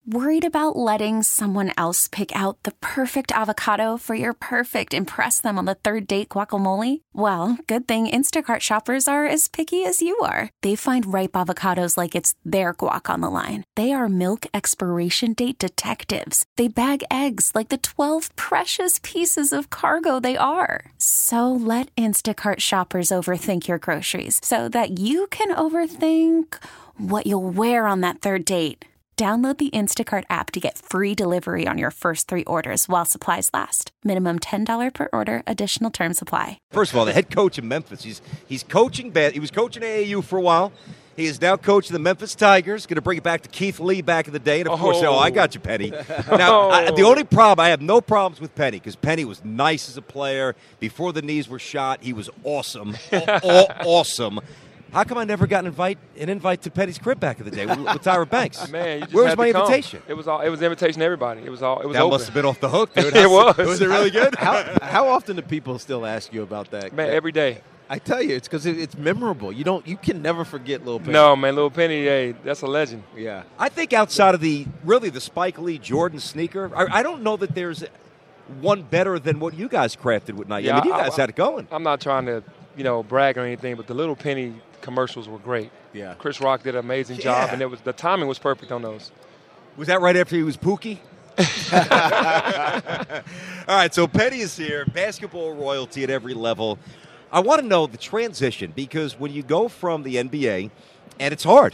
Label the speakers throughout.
Speaker 1: Worried about letting someone else pick out the perfect avocado for your perfect impress them on the third date guacamole? Well, good thing Instacart shoppers are as picky as you are. They find ripe avocados like it's their guac on the line. They are milk expiration date detectives. They bag eggs like the 12 precious pieces of cargo they are. So let Instacart shoppers overthink your groceries so that you can overthink what you'll wear on that third date. Download the Instacart app to get free delivery on your first 3 orders while supplies last. Minimum $10 per order. Additional terms apply.
Speaker 2: First of all, the head coach in Memphis, he's coaching bad. He was coaching AAU for a while. He is now coaching the Memphis Tigers. Going to bring it back to Keith Lee back in the day. And, of course, I got you, Penny. Now, the only problem, I have no problems with Penny because Penny was nice as a player. Before the knees were shot, he was awesome. Awesome. How come I never got an invite to Penny's crib back in the day with Tyra Banks?
Speaker 3: Man, you just
Speaker 2: where
Speaker 3: had
Speaker 2: was my
Speaker 3: to come.
Speaker 2: invitation?
Speaker 3: It was an invitation to everybody. It was
Speaker 2: that
Speaker 3: open.
Speaker 2: Must have been off the hook, dude.
Speaker 3: It was.
Speaker 2: Was it really good?
Speaker 4: How often do people still ask you about that?
Speaker 3: Man, every day.
Speaker 4: I tell you, it's because it's memorable. You can never forget Lil Penny.
Speaker 3: No, man, Lil Penny, hey, that's a legend.
Speaker 4: Yeah.
Speaker 2: I think outside of the Spike Lee Jordan sneaker, I don't know that there's one better than what you guys crafted with Nike.
Speaker 3: Yeah,
Speaker 2: I mean, you guys had it going.
Speaker 3: I'm not trying to, brag or anything, but the Little Penny commercials were great.
Speaker 4: Yeah.
Speaker 3: Chris Rock did an amazing job, and the timing was perfect on those.
Speaker 2: Was that right after he was Pookie? All right, so Penny is here, basketball royalty at every level. I want to know the transition because when you go from the NBA, and it's hard,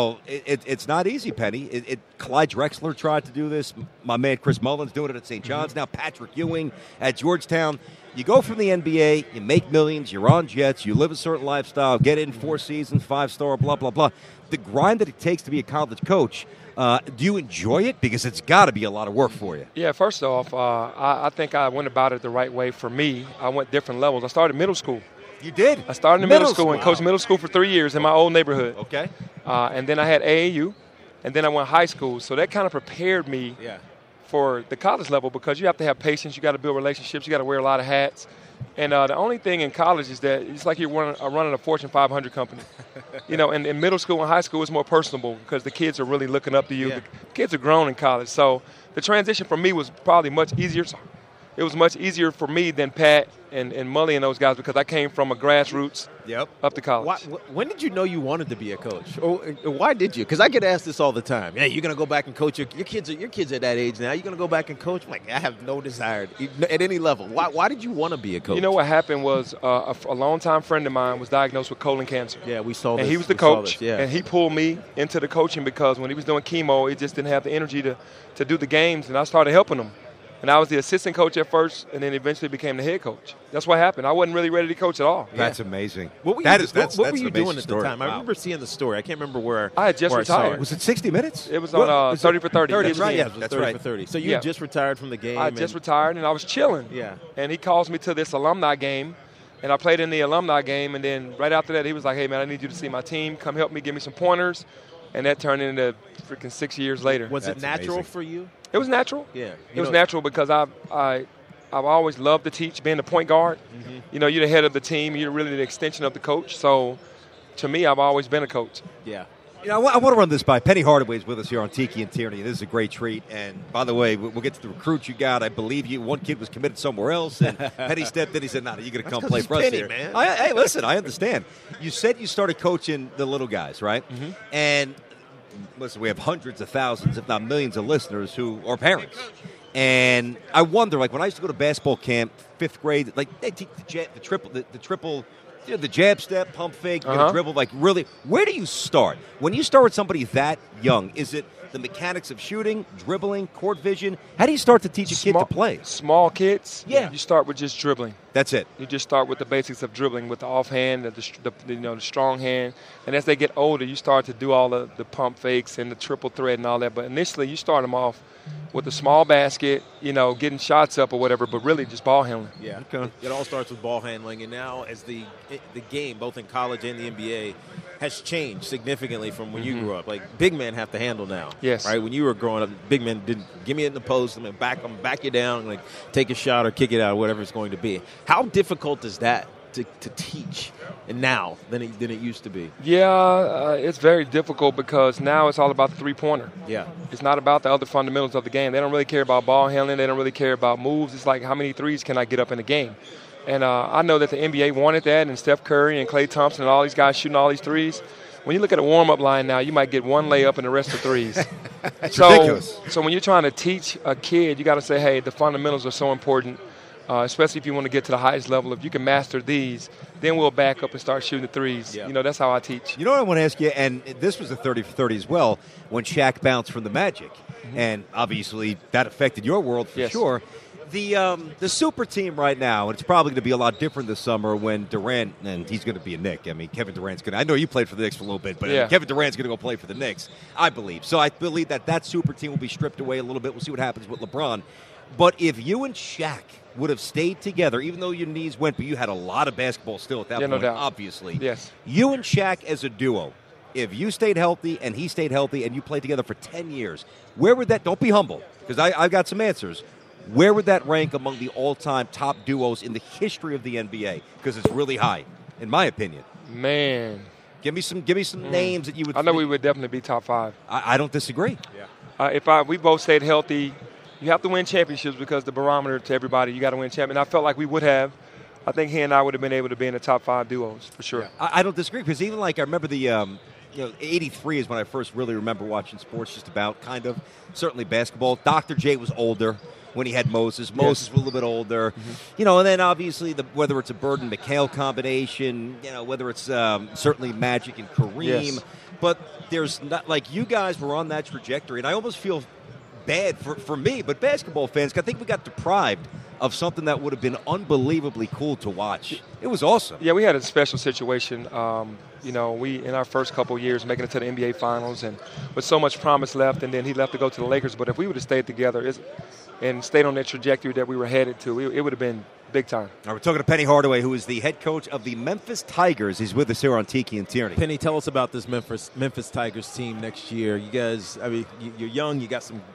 Speaker 2: it's not easy, Penny. Clyde Drexler tried to do this. My man Chris Mullins doing it at St. John's. Now Patrick Ewing at Georgetown. You go from the NBA, you make millions, you're on jets, you live a certain lifestyle, get in 4 seasons, 5-star, blah, blah, blah. The grind that it takes to be a college coach, do you enjoy it? Because it's got to be a lot of work for you.
Speaker 3: Yeah, first off, I think I went about it the right way for me. I went different levels. I started middle school.
Speaker 2: You did?
Speaker 3: I started in middle school and coached middle school for 3 years in my old neighborhood.
Speaker 2: Okay.
Speaker 3: And then I had AAU, and then I went high school. So that kind of prepared me for the college level because you have to have patience. You got to build relationships. You got to wear a lot of hats. And the only thing in college is that it's like you're running a Fortune 500 company. In middle school and high school, it's more personable because the kids are really looking up to you.
Speaker 4: Yeah.
Speaker 3: The kids are grown in college. So the transition for me was probably much easier. It was much easier for me than Pat and Mully and those guys because I came from a grassroots up to college.
Speaker 4: When did you know you wanted to be a coach? Or why did you? Because I get asked this all the time. Hey, you're going to go back and coach your kids are at that age now. You're going to go back and coach? I'm like, I have no desire at any level. Why did you want to be a coach?
Speaker 3: You know what happened was a longtime friend of mine was diagnosed with colon cancer.
Speaker 4: Yeah, we saw this.
Speaker 3: And he was the coach, and he pulled me into the coaching because when he was doing chemo, he just didn't have the energy to do the games, and I started helping him. And I was the assistant coach at first and then eventually became the head coach. That's what happened. I wasn't really ready to coach at all.
Speaker 2: That's amazing.
Speaker 4: What were you doing at the time? Wow. I remember seeing the story. I can't remember where
Speaker 3: I had just retired.
Speaker 2: Was it 60 Minutes?
Speaker 3: It was on 30 for 30.
Speaker 2: 30, right? Yeah,
Speaker 4: that's 30 for 30. So you just retired from the game.
Speaker 3: I just retired, and I was chilling.
Speaker 4: Yeah.
Speaker 3: And he calls me to this alumni game, and I played in the alumni game. And then right after that, he was like, hey, man, I need you to see my team. Come help me, give me some pointers. And that turned into freaking 6 years later.
Speaker 4: Was it natural for you?
Speaker 3: It was natural.
Speaker 4: Yeah.
Speaker 3: It was natural because I've always loved to teach, being the point guard. Mm-hmm. You're the head of the team. You're really the extension of the coach. So, to me, I've always been a coach.
Speaker 4: Yeah.
Speaker 2: I want to run this by. Penny Hardaway is with us here on Tiki and Tierney. This is a great treat. And, by the way, we'll get to the recruit you got. I believe you. One kid was committed somewhere else, and Penny stepped in. He said, no, you're going to come play for us here.
Speaker 4: Man.
Speaker 2: Hey, listen, I understand. You said you started coaching the little guys, right?
Speaker 3: Mm-hmm.
Speaker 2: And – listen, we have hundreds of thousands, if not millions of listeners who are parents. And I wonder, like when I used to go to basketball camp, 5th grade, like they teach the triple, the jab step, pump fake, dribble, like really, where do you start? When you start with somebody that young, is it the mechanics of shooting, dribbling, court vision? How do you start to teach a kid to play?
Speaker 3: Small kids,
Speaker 2: yeah.
Speaker 3: You start with just dribbling.
Speaker 2: That's it.
Speaker 3: You just start with the basics of dribbling, with the offhand, the strong hand. And as they get older, you start to do all the pump fakes and the triple thread and all that. But initially, you start them off with a small basket, getting shots up or whatever, but really just ball handling.
Speaker 4: Yeah, okay. It all starts with ball handling. And now as the game, both in college and the NBA, has changed significantly from when you grew up. Like, big men have to handle now.
Speaker 3: Yes.
Speaker 4: Right? When you were growing up, big men didn't give me it in the post, back you down, like take a shot or kick it out, or whatever it's going to be. How difficult is that to teach and now than it used to be?
Speaker 3: Yeah, it's very difficult because now it's all about the three-pointer.
Speaker 4: Yeah.
Speaker 3: It's not about the other fundamentals of the game. They don't really care about ball handling. They don't really care about moves. It's like how many threes can I get up in the game? And I know that the NBA wanted that, and Steph Curry and Klay Thompson and all these guys shooting all these threes. When you look at a warm-up line now, you might get one layup and the rest are threes.
Speaker 2: It's ridiculous.
Speaker 3: So when you're trying to teach a kid, you got to say, hey, the fundamentals are so important, especially if you want to get to the highest level. If you can master these, then we'll back up and start shooting the threes.
Speaker 4: Yeah.
Speaker 3: You know, that's how I teach.
Speaker 2: You know what I want to ask you, and this was a 30 for 30 as well, when Shaq bounced from the Magic. Mm-hmm. And obviously that affected your world for sure. The super team right now, and it's probably going to be a lot different this summer when Durant, and he's going to be a Knick. I mean, Kevin Durant's going to – I know you played for the Knicks for a little bit, but Kevin Durant's going to go play for the Knicks, I believe. So I believe that super team will be stripped away a little bit. We'll see what happens with LeBron. But if you and Shaq would have stayed together, even though your knees went, but you had a lot of basketball still at that point,
Speaker 3: no doubt.
Speaker 2: Obviously.
Speaker 3: Yes.
Speaker 2: You and Shaq as a duo, if you stayed healthy and he stayed healthy and you played together for 10 years, where would that – don't be humble, because I've got some answers. Where would that rank among the all-time top duos in the history of the NBA? Because it's really high, in my opinion.
Speaker 3: Man.
Speaker 2: Give me some names that you would.
Speaker 3: I know we would definitely be top 5.
Speaker 2: I don't disagree.
Speaker 3: Yeah. If we both stayed healthy, you have to win championships because the barometer to everybody, you got to win champion. I felt like we would have. I think he and I would have been able to be in the top 5 duos for sure.
Speaker 2: Yeah. I don't disagree because even like I remember the. 83 is when I first really remember watching sports, just about kind of. Certainly basketball. Dr. J was older when he had Moses. Moses was a little bit older. Mm-hmm. And then obviously whether it's a Bird and McHale combination, whether it's certainly Magic and Kareem.
Speaker 3: Yes.
Speaker 2: But there's not, like, you guys were on that trajectory, and I almost feel bad for me, but basketball fans, I think we got deprived of something that would have been unbelievably cool to watch. It was awesome.
Speaker 3: Yeah, we had a special situation. We in our first couple of years making it to the NBA Finals, and with so much promise left, and then he left to go to the Lakers. But if we would have stayed together and stayed on that trajectory that we were headed to, it would have been big time.
Speaker 2: All right, we're talking to Penny Hardaway, who is the head coach of the Memphis Tigers. He's with us here on Tiki and Tierney.
Speaker 4: Penny, tell us about this Memphis Tigers team next year. You guys, I mean, you're young. You got some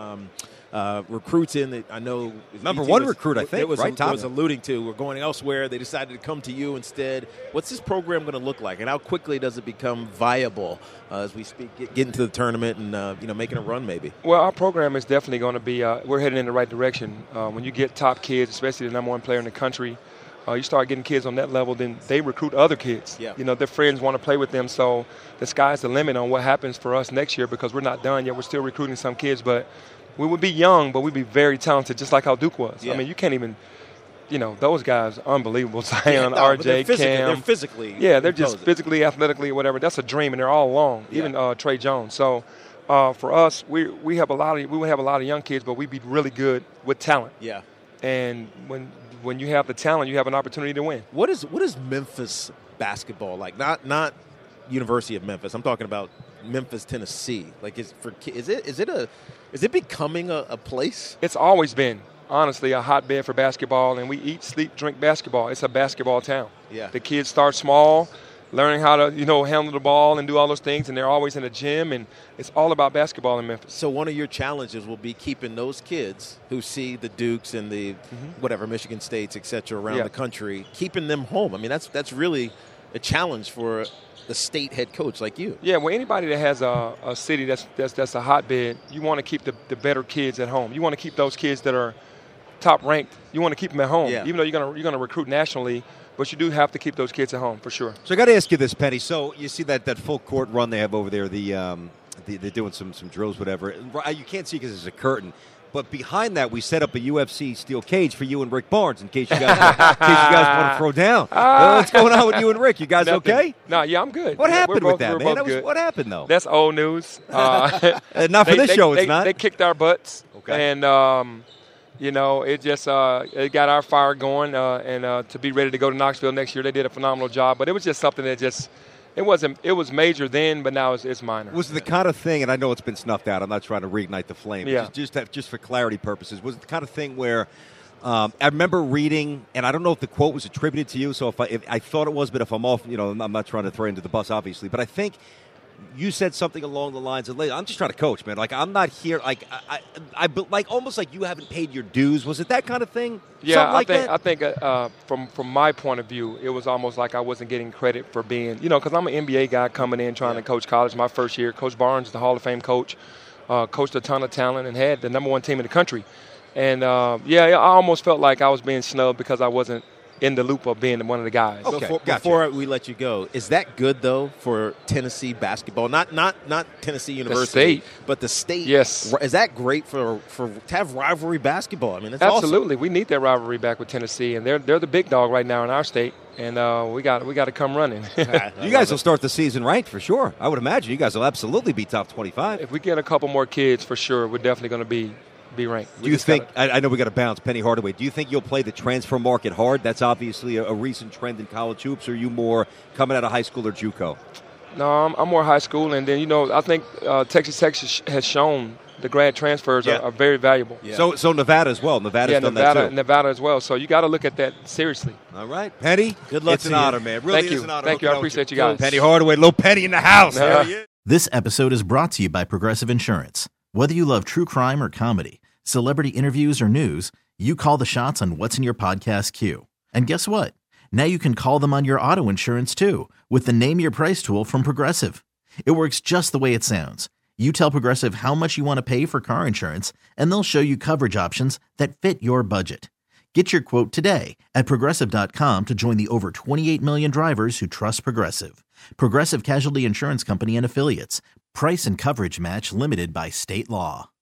Speaker 4: recruits in that I know.
Speaker 2: Number one recruit, I think,
Speaker 4: it was,
Speaker 2: right?
Speaker 4: I was alluding to. We're going elsewhere. They decided to come to you instead. What's this program going to look like, and how quickly does it become viable as we get into the tournament and making a run maybe?
Speaker 3: Well, our program is definitely going to be. We're heading in the right direction. When you get top kids, especially the number one player in the country, you start getting kids on that level, then they recruit other kids.
Speaker 4: Yeah.
Speaker 3: Their friends want to play with them, so the sky's the limit on what happens for us next year because we're not done yet. We're still recruiting some kids, but we would be young, but we'd be very talented, just like how Duke was.
Speaker 4: Yeah.
Speaker 3: I mean, you can't even, those guys are unbelievable. Zion, RJ, Cam.
Speaker 4: They're physically.
Speaker 3: Yeah, they're just physically, athletically, whatever. That's a dream, and they're all long.
Speaker 4: Yeah.
Speaker 3: Even Trey Jones. So for us, we would have a lot of young kids, but we'd be really good with talent.
Speaker 4: Yeah.
Speaker 3: And when you have the talent, you have an opportunity to win.
Speaker 4: What is Memphis basketball like? Not University of Memphis. I'm talking about Memphis, Tennessee. Like, is it becoming a place?
Speaker 3: It's always been, honestly, a hotbed for basketball, and we eat, sleep, drink basketball. It's a basketball town.
Speaker 4: Yeah.
Speaker 3: The kids start small, learning how to, handle the ball and do all those things, and they're always in the gym, and it's all about basketball in Memphis.
Speaker 4: So one of your challenges will be keeping those kids who see the Dukes and the whatever Michigan States, et cetera, around the country, keeping them home. I mean, that's really a challenge for the state head coach like you.
Speaker 3: Yeah, well, anybody that has a city that's a hotbed, you want to keep the better kids at home. You want to keep those kids that are top ranked. You want to keep them at home, even though you're gonna recruit nationally. But you do have to keep those kids at home for sure.
Speaker 2: So I got to ask you this, Penny. So you see that full court run they have over there. They're doing some drills, whatever. You can't see because there's a curtain. But behind that, we set up a UFC steel cage for you and Rick Barnes in case you guys want to throw down. What's going on with you and Rick? You guys okay?
Speaker 3: No, yeah, I'm good.
Speaker 2: What happened
Speaker 3: with
Speaker 2: that, man? What happened, though?
Speaker 3: That's old news.
Speaker 2: Not for this show, it's not.
Speaker 3: They kicked our butts.
Speaker 2: Okay.
Speaker 3: And, it just it got our fire going. And to be ready to go to Knoxville next year, they did a phenomenal job. But it was just something that it was major then, but now it's minor.
Speaker 2: Was it the kind of thing, and I know it's been snuffed out, I'm not trying to reignite the flame,
Speaker 3: yeah.
Speaker 2: just for clarity purposes, was it the kind of thing where I remember reading, and I don't know if the quote was attributed to you, so if I thought it was, but if I'm off, I'm not trying to throw you into the bus, obviously, but I think you said something along the lines of, I'm just trying to coach, man. Like, I'm not here. Like, I like almost like you haven't paid your dues. Was it that kind of thing?
Speaker 3: Yeah,
Speaker 2: Something
Speaker 3: I think from my point of view, it was almost like I wasn't getting credit for being, because I'm an NBA guy coming in trying to coach college my first year. Coach Barnes is the Hall of Fame coach, coached a ton of talent and had the number one team in the country. And, I almost felt like I was being snubbed because I wasn't in the loop of being one of the guys.
Speaker 2: Okay,
Speaker 4: Before we let you go, is that good though for Tennessee basketball? Not Tennessee University, but the state.
Speaker 3: Yes,
Speaker 4: is that great for to have rivalry basketball? I mean, it's
Speaker 3: absolutely.
Speaker 4: Awesome.
Speaker 3: We need that rivalry back with Tennessee, and they're the big dog right now in our state, and we got to come running.
Speaker 2: You guys will start the season ranked for sure. I would imagine you guys will absolutely be top 25.
Speaker 3: If we get a couple more kids, for sure, we're definitely going to be ranked.
Speaker 2: Do you think, I know we got to bounce, Penny Hardaway, do you think you'll play the transfer market hard? That's obviously a recent trend in college hoops. Or are you more coming out of high school or JUCO?
Speaker 3: No, I'm more high school. And then, I think Texas Tech has shown the grad transfers are very valuable.
Speaker 2: Yeah. So Nevada as well. Nevada's done that too.
Speaker 3: Nevada as well. So you got to look at that seriously.
Speaker 2: All right. Penny,
Speaker 4: good luck.
Speaker 2: It's an honor, man. Really
Speaker 3: Thank you.
Speaker 2: Is an honor.
Speaker 3: Thank you. I appreciate you guys.
Speaker 2: Penny Hardaway, little Penny in the house.
Speaker 5: This episode is brought to you by Progressive Insurance. Whether you love true crime or comedy, celebrity interviews or news, you call the shots on what's in your podcast queue. And guess what? Now you can call them on your auto insurance too with the Name Your Price tool from Progressive. It works just the way it sounds. You tell Progressive how much you want to pay for car insurance, and they'll show you coverage options that fit your budget. Get your quote today at Progressive.com to join the over 28 million drivers who trust Progressive. Progressive Casualty Insurance Company and Affiliates. Price and coverage match limited by state law.